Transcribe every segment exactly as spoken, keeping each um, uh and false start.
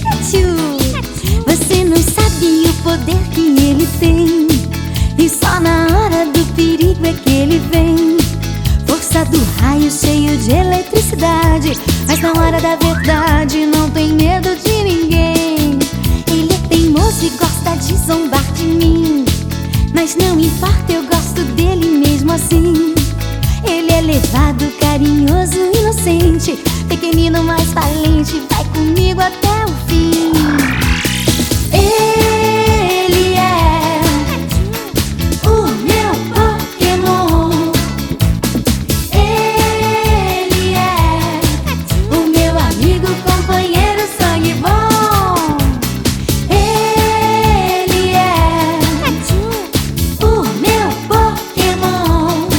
Pikachu. Você não sabe o poder que ele tem, e só na hora do perigo é que ele vem. Força do raio cheio de eletricidade, mas na hora da verdade não tem medo de ninguém. Ele é teimoso e gosta de zombar de mim, mas não importa, eu gosto dele mesmo assim. Ele é levado, carinhoso, inocente, pequenino, mas valente, vai comigo até o fim. Ele é o meu Pokémon. Ele é o meu amigo, companheiro, sangue bom. Ele é o meu Pokémon.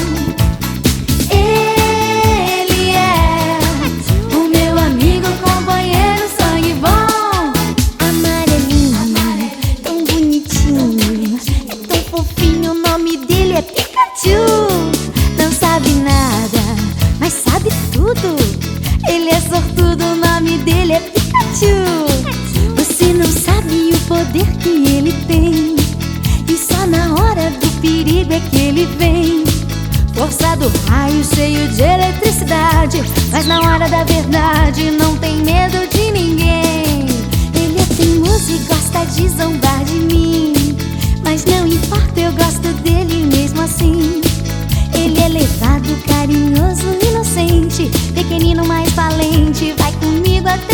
Ele é o meu amigo, companheiro, sangue bom. Amarelinho, tão bonitinho, é tão fofinho, o nome dele é Pikachu. Não sabe nada, mas sabe tudo. Ele é sortudo, o nome dele é Pikachu. Você não sabe o poder que ele tem, e só na hora do perigo é que ele vem. Força do raio cheio de eletricidade, mas na hora da verdade não tem medo de ninguém. Ele é teimoso e gosta de zombar de mim, mas não importa, eu gosto dele mesmo assim. Ele é levado, carinhoso, inocente, pequenino, mas valente, vai comigo até